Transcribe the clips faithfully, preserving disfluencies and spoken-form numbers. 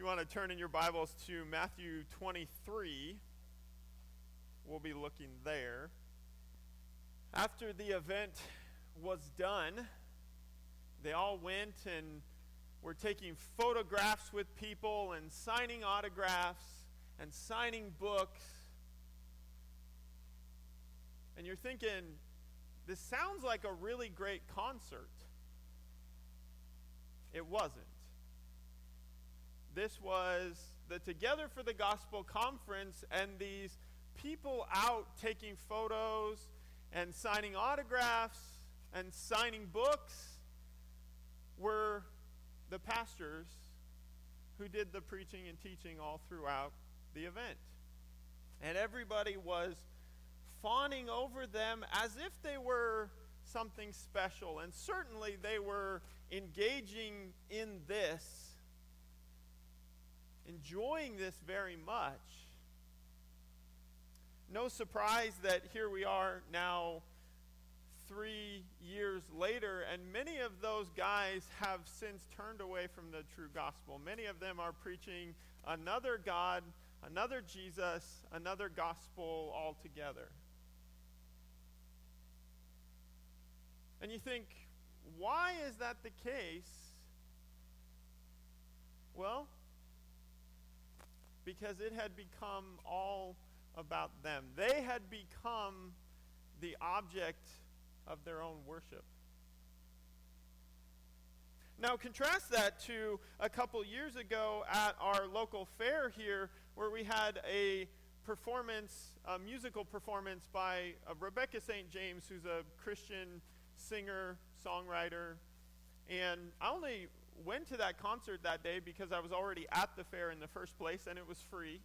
you want to turn in your Bibles to Matthew twenty-three, we'll be looking there. After the event was done, they all went and were taking photographs with people and signing autographs and signing books. And you're thinking, this sounds like a really great concert. It wasn't. This was the Together for the Gospel conference, and these people out taking photos and signing autographs and signing books were the pastors who did the preaching and teaching all throughout the event. And everybody was fawning over them as if they were something special, and certainly they were engaging in this, enjoying this very much. No surprise that here we are now three years later, and many of those guys have since turned away from the true gospel. Many of them are preaching another God, another Jesus, another gospel altogether. And you think, why is that the case? Well, because it had become all about them. They had become the object of their own worship. Now contrast that to a couple years ago at our local fair here, where we had a performance, a musical performance by uh, Rebecca Saint James, who's a Christian singer, songwriter. And I only went to that concert that day because I was already at the fair in the first place, and it was free.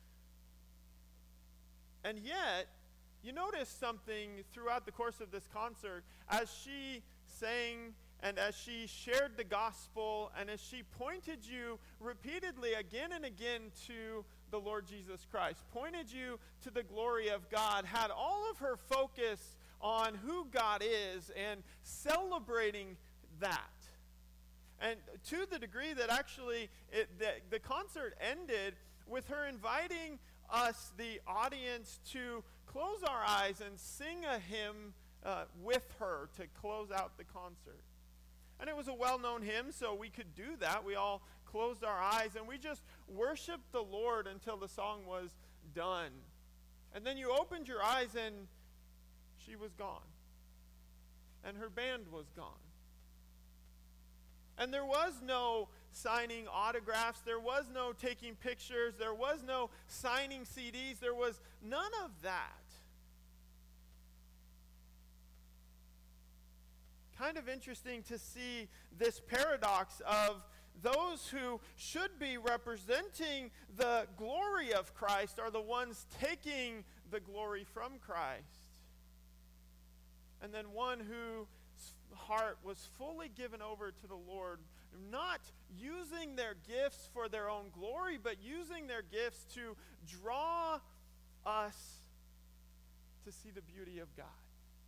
And yet, you notice something throughout the course of this concert as she sang and as she shared the gospel and as she pointed you repeatedly again and again to the Lord Jesus Christ, pointed you to the glory of God, had all of her focus on who God is and celebrating that. And to the degree that actually it, the, the concert ended with her inviting us, the audience, to close our eyes and sing a hymn uh, with her to close out the concert. And it was a well-known hymn, so we could do that. We all closed our eyes and we just worshiped the Lord until the song was done. And then you opened your eyes and she was gone. And her band was gone. And there was no signing autographs. There was no taking pictures. There was no signing C Ds. There was none of that. Kind of interesting to see this paradox of those who should be representing the glory of Christ are the ones taking the glory from Christ. And then one whose heart was fully given over to the Lord, not using their gifts for their own glory, but using their gifts to draw us to see the beauty of God.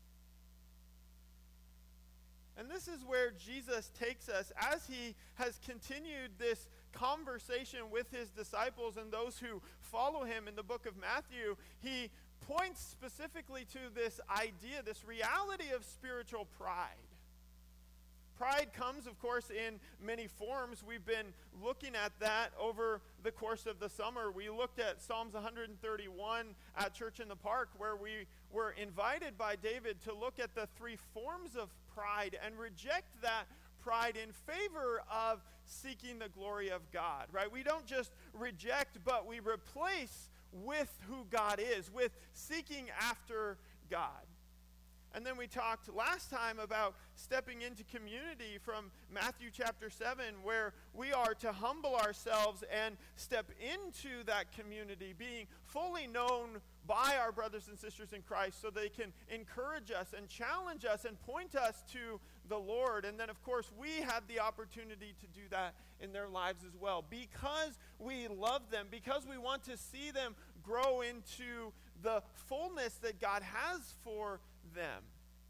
And this is where Jesus takes us as he has continued this conversation with his disciples and those who follow him in the book of Matthew. He points specifically to this idea, this reality of spiritual pride. Pride comes, of course, in many forms. We've been looking at that over the course of the summer. We looked at Psalms one thirty-one at Church in the Park, where we were invited by David to look at the three forms of pride and reject that pride in favor of seeking the glory of God, right? We don't just reject, but we replace with who God is, with seeking after God. And then we talked last time about stepping into community from Matthew chapter seven, where we are to humble ourselves and step into that community, being fully known by our brothers and sisters in Christ so they can encourage us and challenge us and point us to the Lord. And then, of course, we have the opportunity to do that in their lives as well, because we love them, because we want to see them grow into the fullness that God has for them.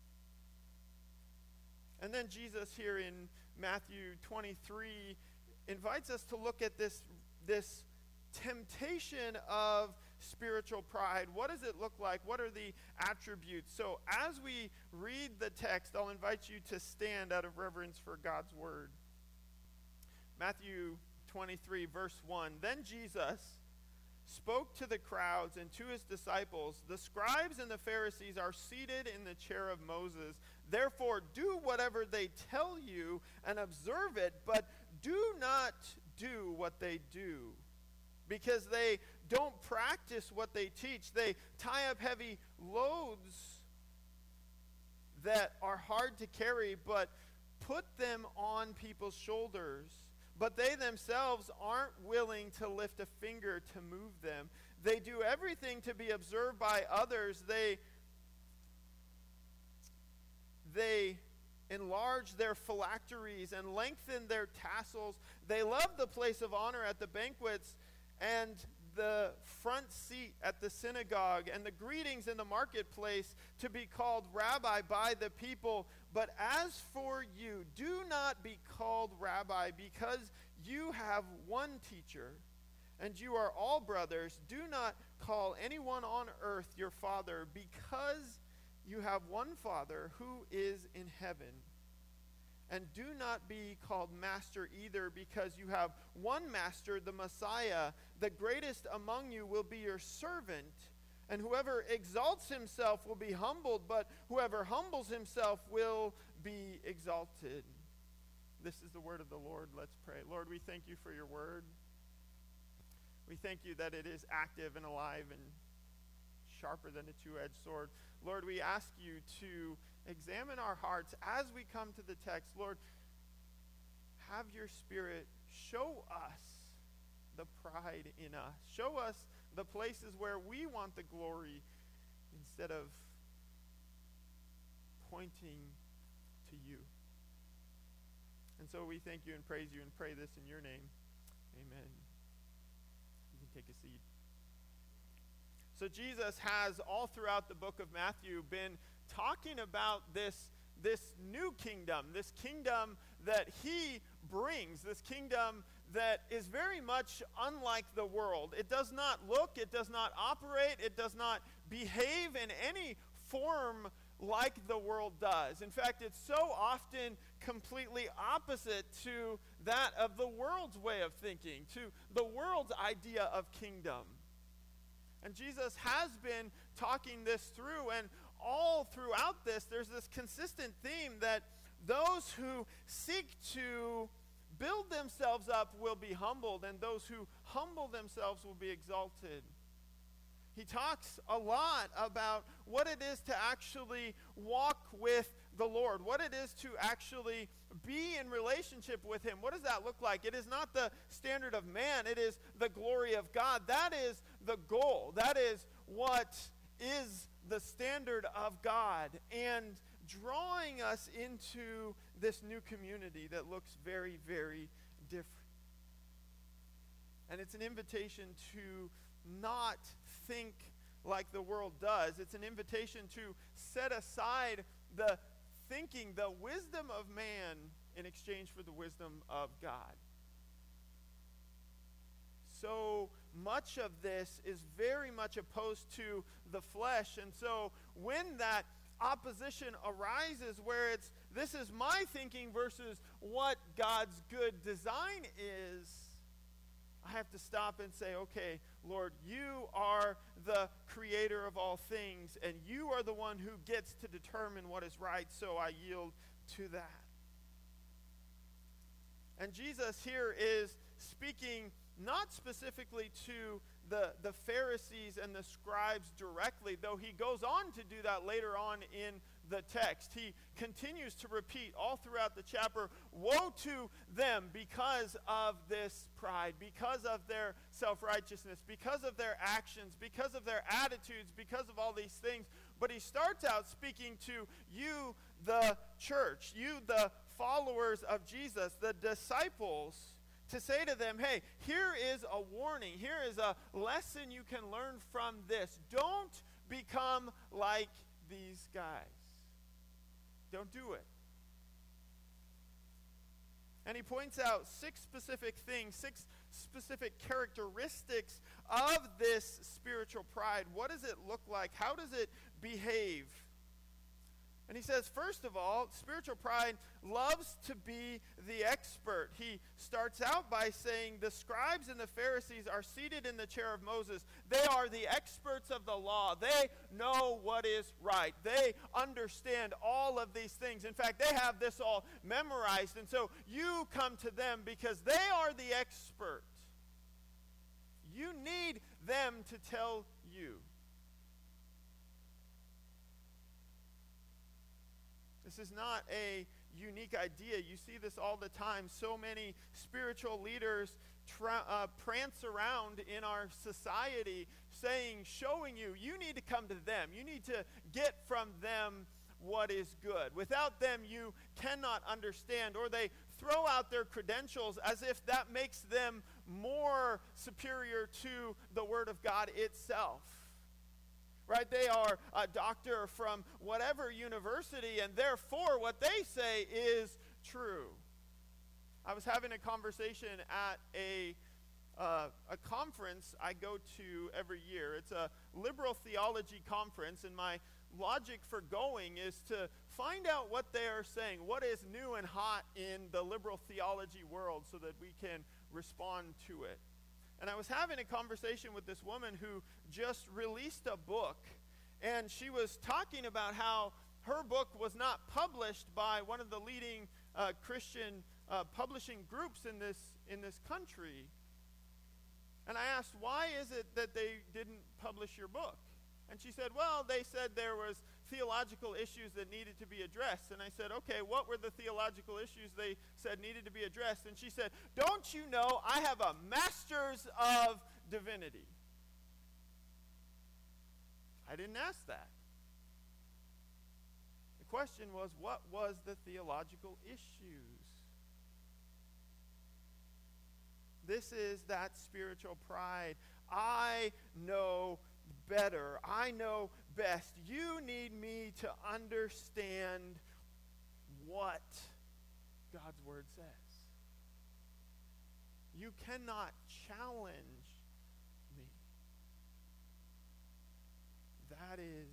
And then Jesus here in Matthew twenty-three invites us to look at this, this temptation of spiritual pride. What does it look like? What are the attributes? So as we read the text, I'll invite you to stand out of reverence for God's word. Matthew twenty-three, verse one. Then Jesus spoke to the crowds and to his disciples, "The scribes and the Pharisees are seated in the chair of Moses. Therefore, do whatever they tell you and observe it, but do not do what they do, because they don't practice what they teach. They tie up heavy loads that are hard to carry, but put them on people's shoulders. But they themselves aren't willing to lift a finger to move them. They do everything to be observed by others. They, they enlarge their phylacteries and lengthen their tassels. They love the place of honor at the banquets and the front seat at the synagogue and the greetings in the marketplace, to be called rabbi by the people. But as for you, do not be called rabbi, because you have one teacher, and you are all brothers. Do not call anyone on earth your father, because you have one Father who is in heaven. And do not be called master either, because you have one master, the Messiah. The greatest among you will be your servant. And whoever exalts himself will be humbled, but whoever humbles himself will be exalted." This is the word of the Lord. Let's pray. Lord, we thank you for your word. We thank you that it is active and alive and sharper than a two-edged sword. Lord, we ask you to examine our hearts as we come to the text. Lord, have your Spirit show us the pride in us. Show us the places where we want the glory instead of pointing to you. And so we thank you and praise you and pray this in your name. Amen. You can take a seat. So Jesus has, all throughout the book of Matthew, been talking about this, this new kingdom, this kingdom that he brings, this kingdom that is very much unlike the world. It does not look, it does not operate, it does not behave in any form like the world does. In fact, it's so often completely opposite to that of the world's way of thinking, to the world's idea of kingdom. And Jesus has been talking this through, and all throughout this, there's this consistent theme that those who seek to build themselves up will be humbled, and those who humble themselves will be exalted. He talks a lot about what it is to actually walk with the Lord, what it is to actually be in relationship with him. What does that look like? It is not the standard of man, it is the glory of God. That is the goal. That is what is the standard of God, and drawing us into this new community that looks very, very different. And it's an invitation to not think like the world does. It's an invitation to set aside the thinking, the wisdom of man, in exchange for the wisdom of God. So much of this is very much opposed to the flesh. And so when that opposition arises, where it's, this is my thinking versus what God's good design is, I have to stop and say, okay, Lord, you are the creator of all things, and you are the one who gets to determine what is right, so I yield to that. And Jesus here is speaking not specifically to the, the Pharisees and the scribes directly, though he goes on to do that later on in the text. He continues to repeat all throughout the chapter, woe to them because of this pride, because of their self-righteousness, because of their actions, because of their attitudes, because of all these things. But he starts out speaking to you, the church, you, the followers of Jesus, the disciples, to say to them, hey, here is a warning, here is a lesson you can learn from this. Don't become like these guys. Don't do it. And he points out six specific things, six specific characteristics of this spiritual pride. What does it look like? How does it behave? And he says, first of all, spiritual pride loves to be the expert. He starts out by saying the scribes and the Pharisees are seated in the chair of Moses. They are the experts of the law. They know what is right. They understand all of these things. In fact, they have this all memorized. And so you come to them because they are the expert. You need them to tell you. This is not a unique idea. You see this all the time. So many spiritual leaders tra- uh, prance around in our society saying, showing you, you need to come to them. You need to get from them what is good. Without them, you cannot understand. Or they throw out their credentials as if that makes them more superior to the Word of God itself. Right? They are a doctor from whatever university, and therefore what they say is true. I was having a conversation at a uh, a conference I go to every year. It's a liberal theology conference, and my logic for going is to find out what they are saying, what is new and hot in the liberal theology world, so that we can respond to it. And I was having a conversation with this woman who just released a book, and she was talking about how her book was not published by one of the leading uh, Christian uh, publishing groups in this in this country. And I asked, why is it that they didn't publish your book? And she said, well, they said there was theological issues that needed to be addressed. And I said, okay, what were the theological issues they said needed to be addressed? And she said, don't you know I have a master's of divinity? I didn't ask that. The question was, what was the theological issues? This is that spiritual pride. I know better. I know best. You need me to understand what God's word says. You cannot challenge me. That is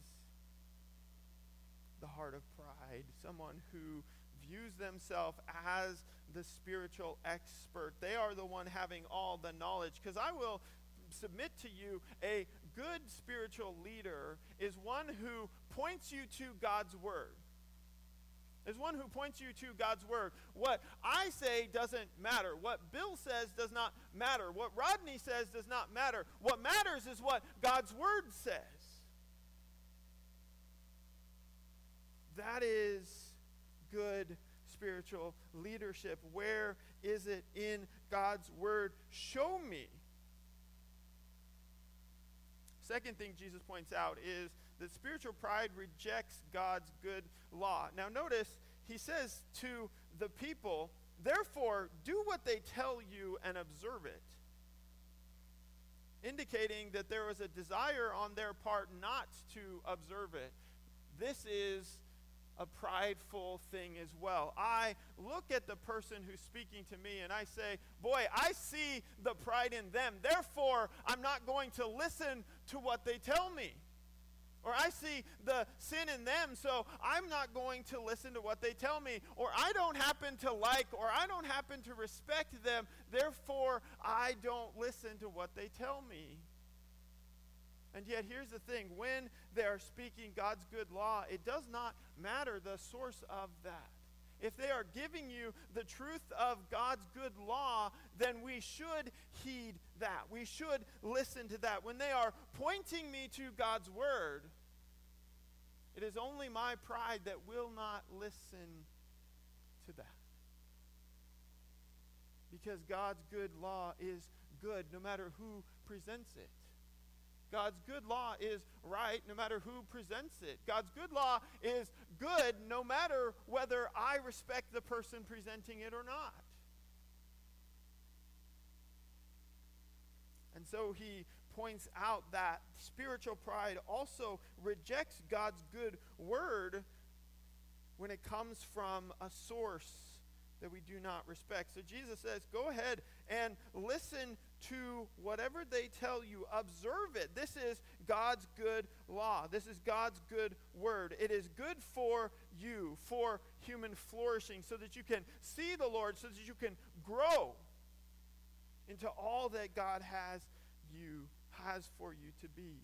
the heart of pride. Someone who views themselves as the spiritual expert. They are the one having all the knowledge. Because I will submit to you, a good spiritual leader is one who points you to God's word. Is one who points you to God's word. What I say doesn't matter. What Bill says does not matter. What Rodney says does not matter. What matters is what God's word says. That is good spiritual leadership. Where is it in God's word? Show me. Second thing Jesus points out is that spiritual pride rejects God's good law. Now notice, he says to the people, therefore, do what they tell you and observe it. Indicating that there was a desire on their part not to observe it. This is a prideful thing as well. I look at the person who's speaking to me and I say, boy, I see the pride in them. Therefore, I'm not going to listen to what they tell me. Or I see the sin in them, so I'm not going to listen to what they tell me. Or I don't happen to like, or I don't happen to respect them. Therefore, I don't listen to what they tell me. And yet, here's the thing. When they are speaking God's good law, it does not matter the source of that. If they are giving you the truth of God's good law, then we should heed that. We should listen to that. When they are pointing me to God's word, it is only my pride that will not listen to that. Because God's good law is good no matter who presents it. God's good law is right no matter who presents it. God's good law is good no matter whether I respect the person presenting it or not. And so he points out that spiritual pride also rejects God's good word when it comes from a source that we do not respect. So Jesus says, go ahead and listen to whatever they tell you. Observe it. This is God's good law. This is God's good word. It is good for you, for human flourishing, so that you can see the Lord, so that you can grow into all that God has you has for you to be.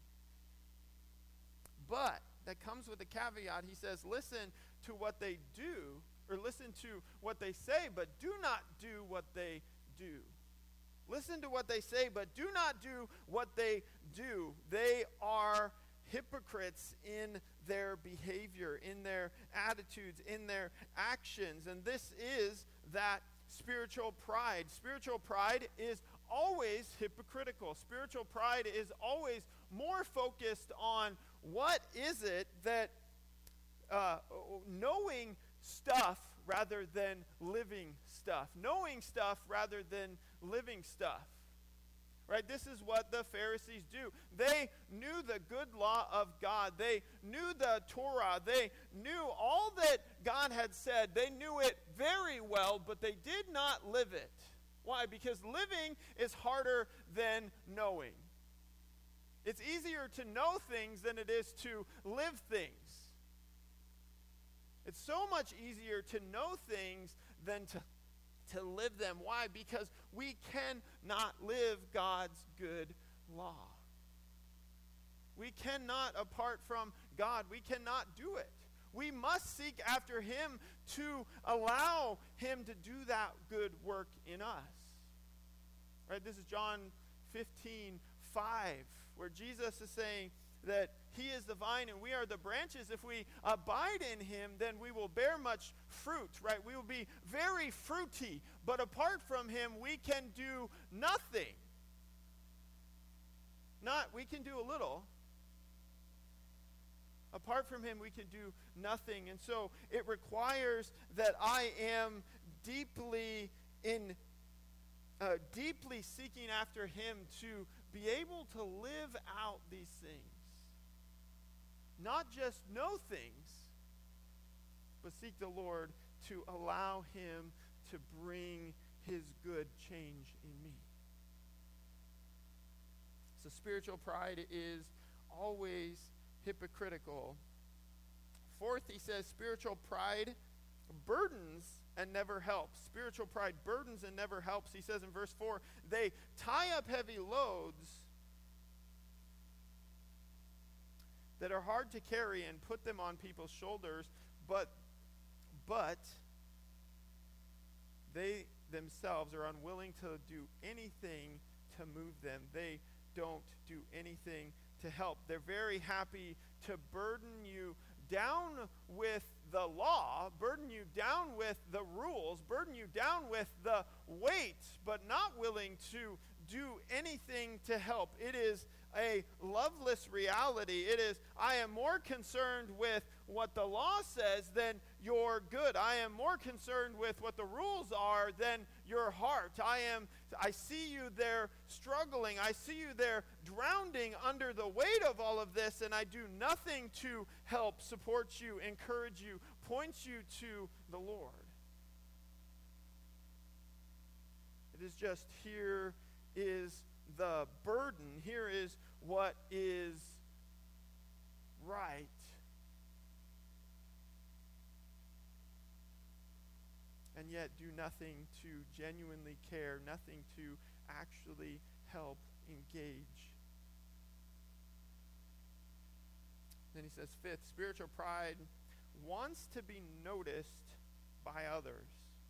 But that comes with a caveat. He says, listen to what they do, or listen to what they say, but do not do what they do. Listen to what they say, but do not do what they do. They are hypocrites in their behavior, in their attitudes, in their actions. And this is that spiritual pride. Spiritual pride is always hypocritical. Spiritual pride is always more focused on what is it that uh, knowing stuff rather than living stuff. Knowing stuff rather than living stuff. Right? This is what the Pharisees do. They knew the good law of God. They knew the Torah. They knew all that God had said. They knew it very well, but they did not live it. Why? Because living is harder than knowing. It's easier to know things than it is to live things. It's so much easier to know things than to, to live them. Why? Because we cannot live God's good law. We cannot, apart from God, we cannot do it. We must seek after Him to allow Him to do that good work in us. Right? This is John fifteen five, where Jesus is saying that He is the vine and we are the branches. If we abide in Him, then we will bear much fruit, right? We will be very fruity. But apart from Him, we can do nothing. Not, we can do a little. Apart from Him, we can do nothing. And so it requires that I am deeply in, uh, deeply seeking after Him to be able to live out these things. Not just know things, but seek the Lord to allow Him to bring His good change in me. So spiritual pride is always hypocritical. Fourth, he says spiritual pride burdens and never helps. Spiritual pride burdens and never helps. He says in verse four, they tie up heavy loads that are hard to carry and put them on people's shoulders, but but they themselves are unwilling to do anything to move them. They don't do anything to help. They're very happy to burden you down with the law, burden you down with the rules, burden you down with the weight, but not willing to do anything to help. It is a loveless reality. It is, I am more concerned with what the law says than your good. I am more concerned with what the rules are than your heart. I am, I see you there struggling. I see you there drowning under the weight of all of this, and I do nothing to help support you, encourage you, point you to the Lord. It is just, here is the burden. Here is what is right. And yet do nothing to genuinely care, nothing to actually help engage. Then he says, fifth, spiritual pride wants to be noticed by others.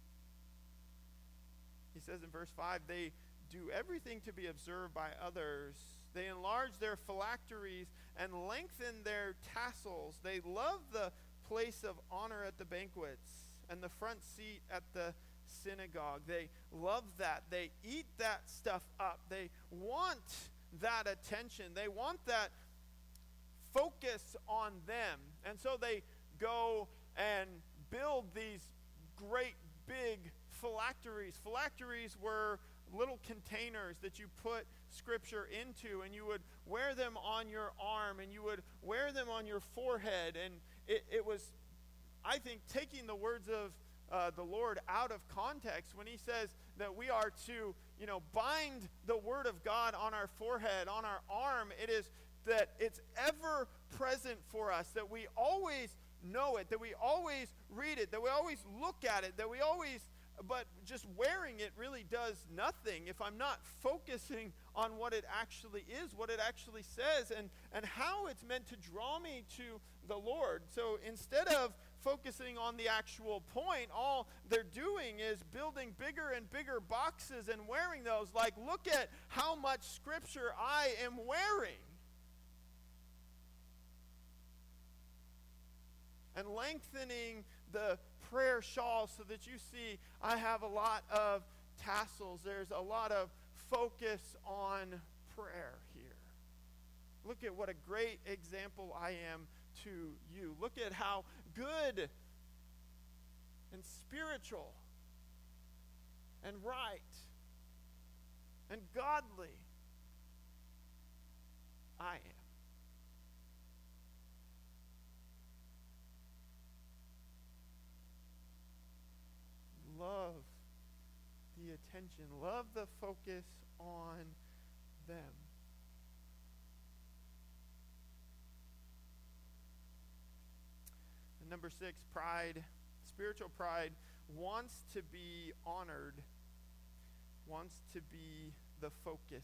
He says in verse five, they do everything to be observed by others. They enlarge their phylacteries and lengthen their tassels. They love the place of honor at the banquets and the front seat at the synagogue. They love that. They eat that stuff up. They want that attention. They want that focus on them. And so they go and build these great big phylacteries. Phylacteries were little containers that you put scripture into, and you would wear them on your arm, and you would wear them on your forehead. And it, it was, I think, taking the words of uh, the Lord out of context when he says that we are to, you know, bind the word of God on our forehead, on our arm. It is that it's ever present for us, that we always know it, that we always read it, that we always look at it, that we always, but just wearing it really does nothing if I'm not focusing on what it actually is, what it actually says, and, and how it's meant to draw me to the Lord. So instead of focusing on the actual point, all they're doing is building bigger and bigger boxes and wearing those, like, look at how much scripture I am wearing. And lengthening the prayer shawl so that you see I have a lot of tassels. There's a lot of focus on prayer here. Look at what a great example I am to you. Look at how good and spiritual and right and godly I am. Love the attention. Love the focus on them. And number six, pride. Spiritual pride wants to be honored, wants to be the focus.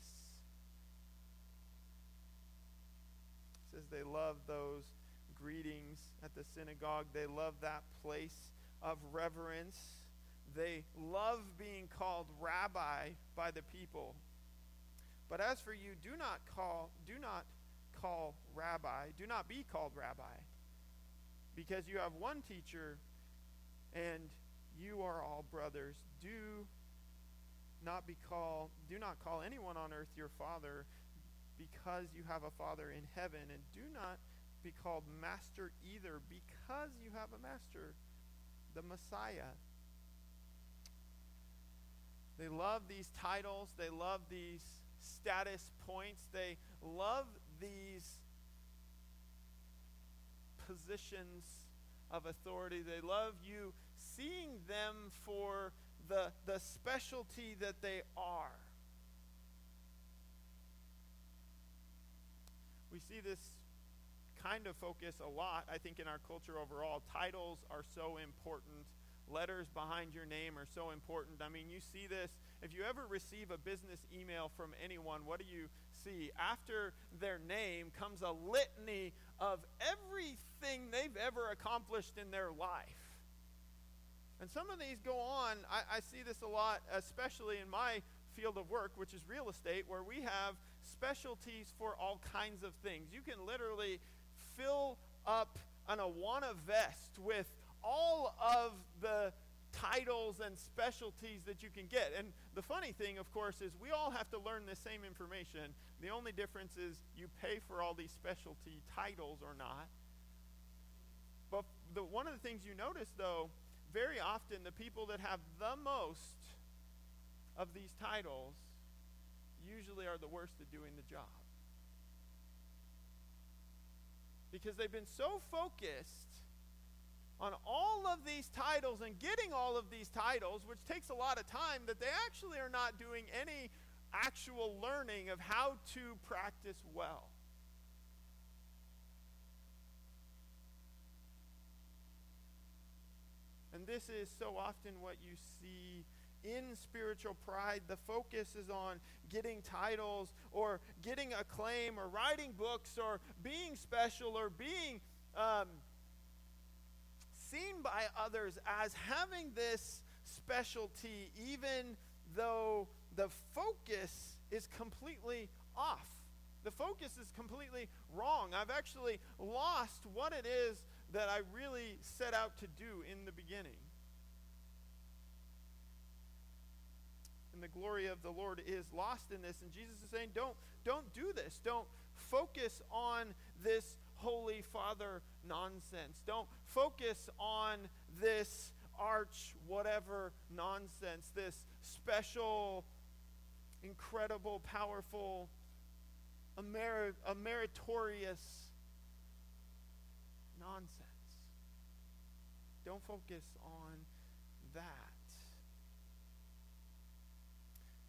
It says they love those greetings at the synagogue. They love that place of reverence. They love being called rabbi by the people. But as for you, do not call, do not call rabbi, do not be called rabbi, because you have one teacher and you are all brothers. Do not be called, do not call anyone on earth your father, because you have a Father in heaven, and do not be called master either, because you have a master, the Messiah. They love these titles. They love these status points. They love these positions of authority. They love you seeing them for the, the specialty that they are. We see this kind of focus a lot, I think, in our culture overall. Titles are so important. Letters behind your name are so important. I mean, you see this. If you ever receive a business email from anyone, what do you see? After their name comes a litany of everything they've ever accomplished in their life. And some of these go on. I, I see this a lot, especially in my field of work, which is real estate, where we have specialties for all kinds of things. You can literally fill up an Awana vest with all of the titles and specialties that you can get. And the funny thing, of course, is we all have to learn the same information. The only difference is you pay for all these specialty titles or not. But the, one of the things you notice, though, very often the people that have the most of these titles usually are the worst at doing the job. Because they've been so focused on all of these titles and getting all of these titles, which takes a lot of time, that they actually are not doing any actual learning of how to practice well. And this is so often what you see in spiritual pride. The focus is on getting titles or getting acclaim or writing books or being special or being um, seen by others as having this specialty, even though the focus is completely off. The focus is completely wrong. I've actually lost what it is that I really set out to do in the beginning. And the glory of the Lord is lost in this. And Jesus is saying, don't, don't do this. Don't focus on this Holy Father nonsense. Don't focus on this arch whatever nonsense, this special, incredible, powerful, a, merit, a meritorious nonsense. Don't focus on that.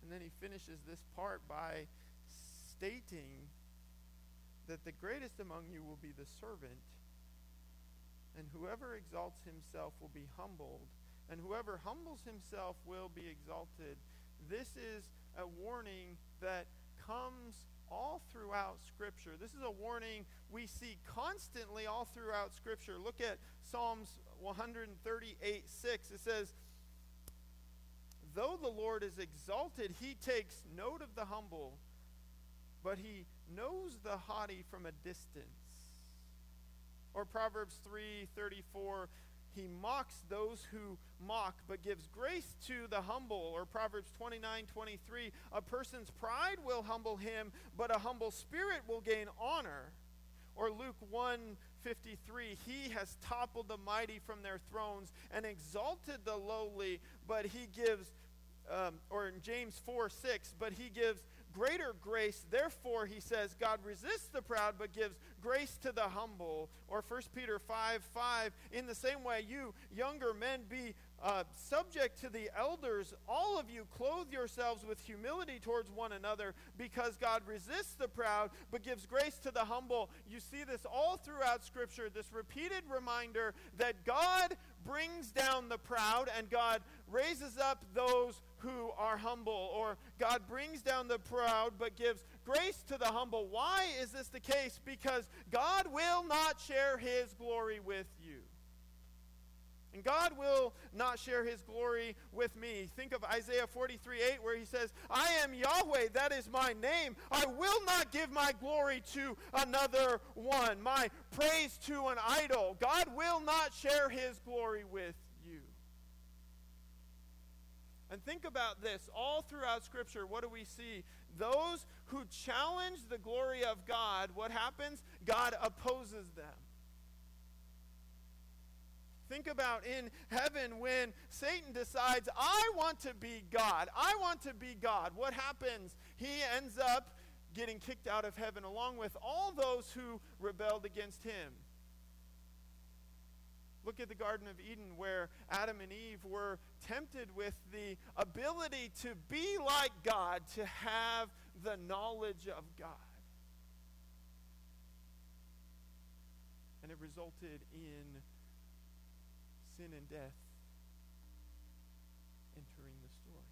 And then he finishes this part by stating that the greatest among you will be the servant, and whoever exalts himself will be humbled, and whoever humbles himself will be exalted. This is a warning that comes all throughout Scripture. This is a warning we see constantly all throughout Scripture. Look at Psalms one thirty-eight six. It says, though the Lord is exalted, he takes note of the humble, but he knows the haughty from a distance. Or Proverbs three thirty-four, he mocks those who mock, but gives grace to the humble. Or Proverbs twenty-nine twenty-three, a person's pride will humble him, but a humble spirit will gain honor. Or Luke one fifty-three, he has toppled the mighty from their thrones and exalted the lowly, but he gives, um, or in James four six, but he gives greater grace. Therefore, he says, God resists the proud, but gives grace to the humble. Or First Peter five five, in the same way, you younger men, be uh, subject to the elders. All of you clothe yourselves with humility towards one another, because God resists the proud, but gives grace to the humble. You see this all throughout Scripture, this repeated reminder that God brings down the proud and God raises up those who are humble. Or God brings down the proud but gives grace to the humble. Why is this the case? Because God will not share his glory with you. And God will not share his glory with me. Think of Isaiah forty-three eight, where he says, I am Yahweh, that is my name. I will not give my glory to another one, my praise to an idol. God will not share his glory with you. And think about this. All throughout Scripture, what do we see? Those who challenge the glory of God, what happens? God opposes them. Think about in heaven when Satan decides, I want to be God. I want to be God. What happens? He ends up getting kicked out of heaven along with all those who rebelled against him. Look at the Garden of Eden, where Adam and Eve were tempted with the ability to be like God, to have the knowledge of God. And it resulted in sin and death entering the story.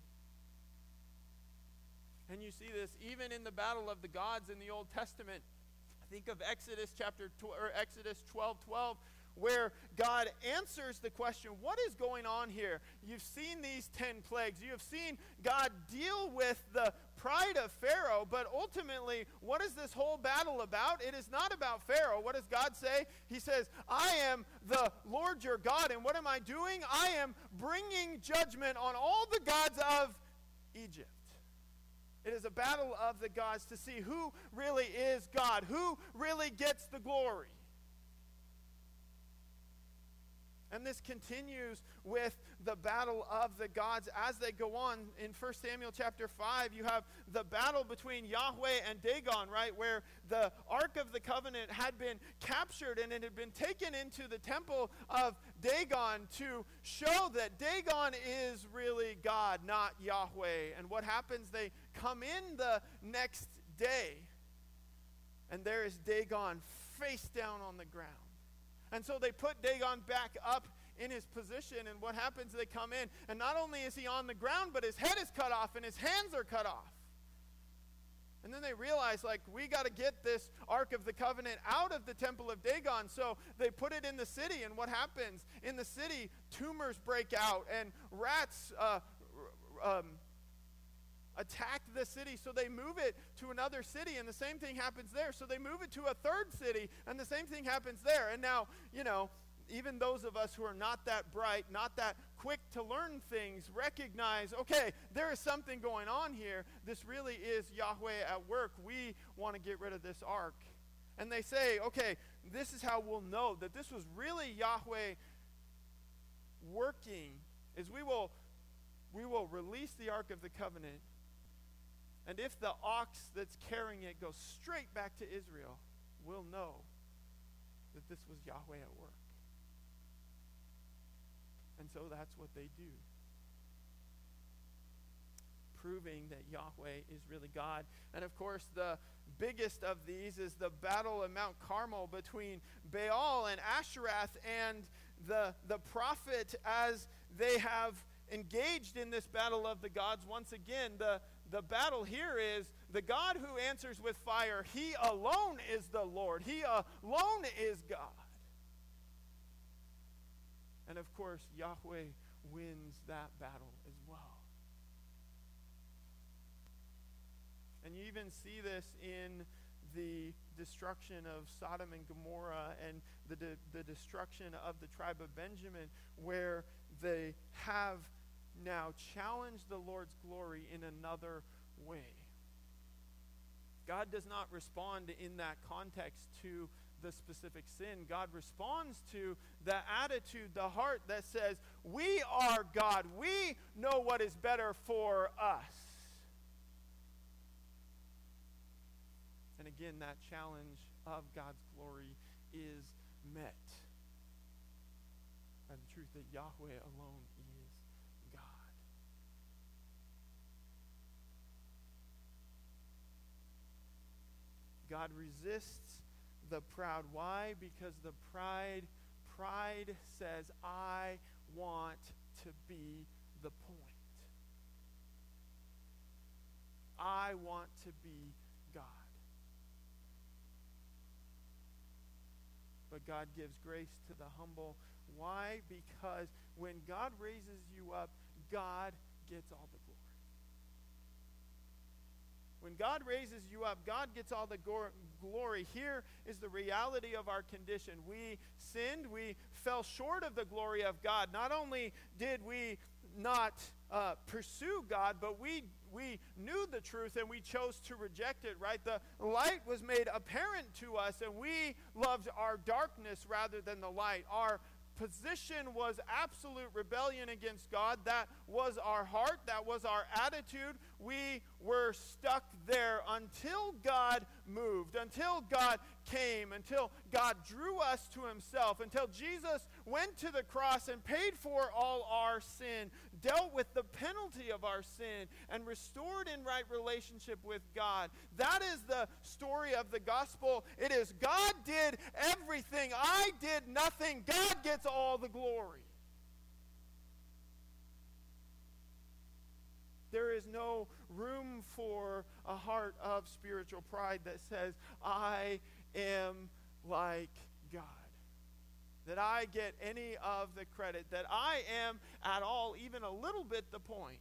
And you see this even in the battle of the gods in the Old Testament. Think of Exodus chapter tw- or Exodus twelve twelve, where God answers the question, what is going on here? You've seen these ten plagues. You have seen God deal with the pride of Pharaoh, but ultimately, what is this whole battle about? It is not about Pharaoh. What does God say? He says, I am the Lord your God, and what am I doing? I am bringing judgment on all the gods of Egypt. It is a battle of the gods to see who really is God, who really gets the glory. And this continues with the battle of the gods as they go on. In First Samuel chapter five, you have the battle between Yahweh and Dagon, right, where the Ark of the Covenant had been captured and it had been taken into the temple of Dagon to show that Dagon is really God, not Yahweh. And what happens? They come in the next day, and there is Dagon face down on the ground. And so they put Dagon back up in his position, and what happens? They come in, and not only is he on the ground, but his head is cut off and his hands are cut off. And then they realize, like, we got to get this Ark of the Covenant out of the temple of Dagon. So they put it in the city, and what happens? In the city, tumors break out, and rats uh, um, attack the city, so they move it to another city, and the same thing happens there. So they move it to a third city, and the same thing happens there. And now, you know, even those of us who are not that bright, not that quick to learn things, recognize, okay, there is something going on here. This really is Yahweh at work. We want to get rid of this ark. And they say, okay, this is how we'll know that this was really Yahweh working, is we will, we will release the Ark of the Covenant. And if the ox that's carrying it goes straight back to Israel, we'll know that this was Yahweh at work. And so that's what they do. proving that Yahweh is really God. And of course, the biggest of these is the battle at Mount Carmel between Baal and Ashereth, and the, the prophet, as they have engaged in this battle of the gods. Once again, the, the battle here is the God who answers with fire. He alone is the Lord. He alone is God. And of course, Yahweh wins that battle as well. And you even see this in the destruction of Sodom and Gomorrah and the, de- the destruction of the tribe of Benjamin, where they have now challenged the Lord's glory in another way. God does not respond in that context to the specific sin. God responds to the attitude, the heart that says, we are God. We know what is better for us. And again, that challenge of God's glory is met by the truth that Yahweh alone is God. God resists the proud. Why? Because the pride, pride says, I want to be the point. I want to be God. But God gives grace to the humble. Why? Because when God raises you up, God gets all the glory. When God raises you up, God gets all the go- glory. Here is the reality of our condition. We sinned. We fell short of the glory of God. Not only did we not uh, pursue God, but we we knew the truth and we chose to reject it, right? The light was made apparent to us, and we loved our darkness rather than the light. Our position was absolute rebellion against God. That was our heart. That was our attitude. We were stuck there until God moved, until God came, until God drew us to himself, until Jesus went to the cross and paid for all our sin, dealt with the penalty of our sin, and restored in right relationship with God. That is the story of the gospel. It is God did everything. I did nothing. God gets all the glory. There is no room for a heart of spiritual pride that says, I am like God. That I get any of the credit. That I am at all, even a little bit, the point.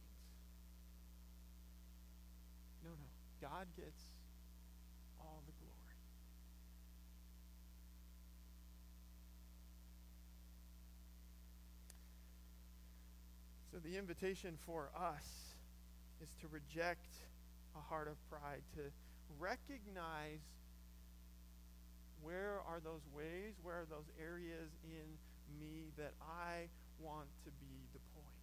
No, no. God gets all the glory. So the invitation for us is to reject a heart of pride, to recognize where are those ways, where are those areas in me that I want to be the point.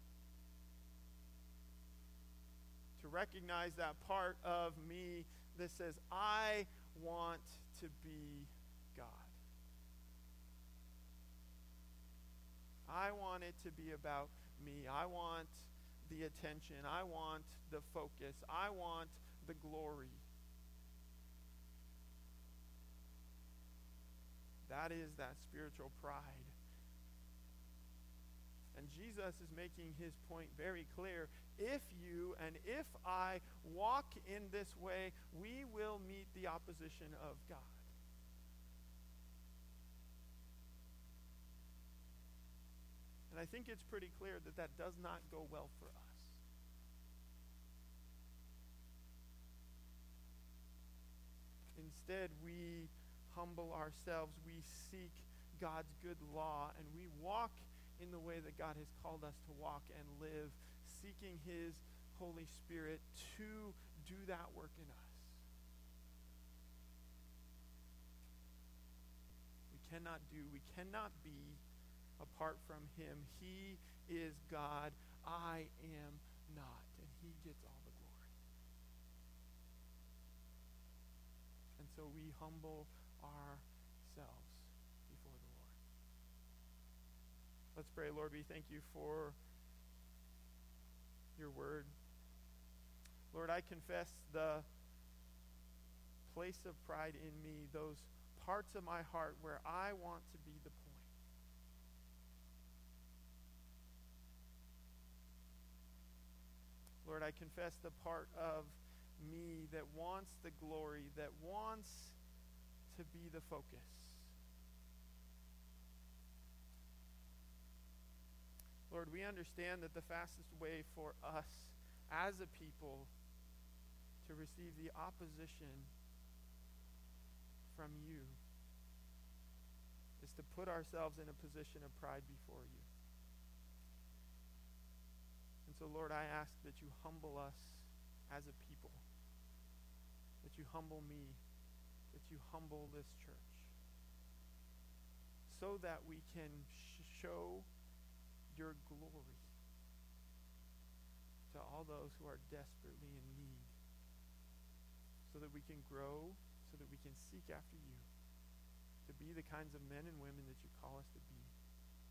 To recognize that part of me that says, I want to be God. I want it to be about me. I want the attention. I want the focus. I want the glory. That is that spiritual pride. And Jesus is making his point very clear. If you and if I walk in this way, we will meet the opposition of God. And I think it's pretty clear that that does not go well for us. Instead, we humble ourselves, we seek God's good law, and we walk in the way that God has called us to walk and live, seeking his Holy Spirit to do that work in us. We cannot do, we cannot be apart from him. He is God. I am not. And he gets all the glory. And so we humble ourselves before the Lord. Let's pray. Lord, we thank you for your word. Lord, I confess the place of pride in me, those parts of my heart where I want to be the point. Lord, I confess the part of me that wants the glory, that wants to be the focus. Lord, we understand that the fastest way for us as a people to receive the opposition from you is to put ourselves in a position of pride before you. And so, Lord, I ask that you humble us as a people, that you humble me, that you humble this church, so that we can sh- show your glory to all those who are desperately in need, so that we can grow, so that we can seek after you, to be the kinds of men and women that you call us to be.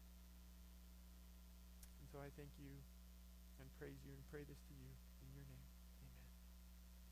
And so I thank you and praise you and pray this to you in your name.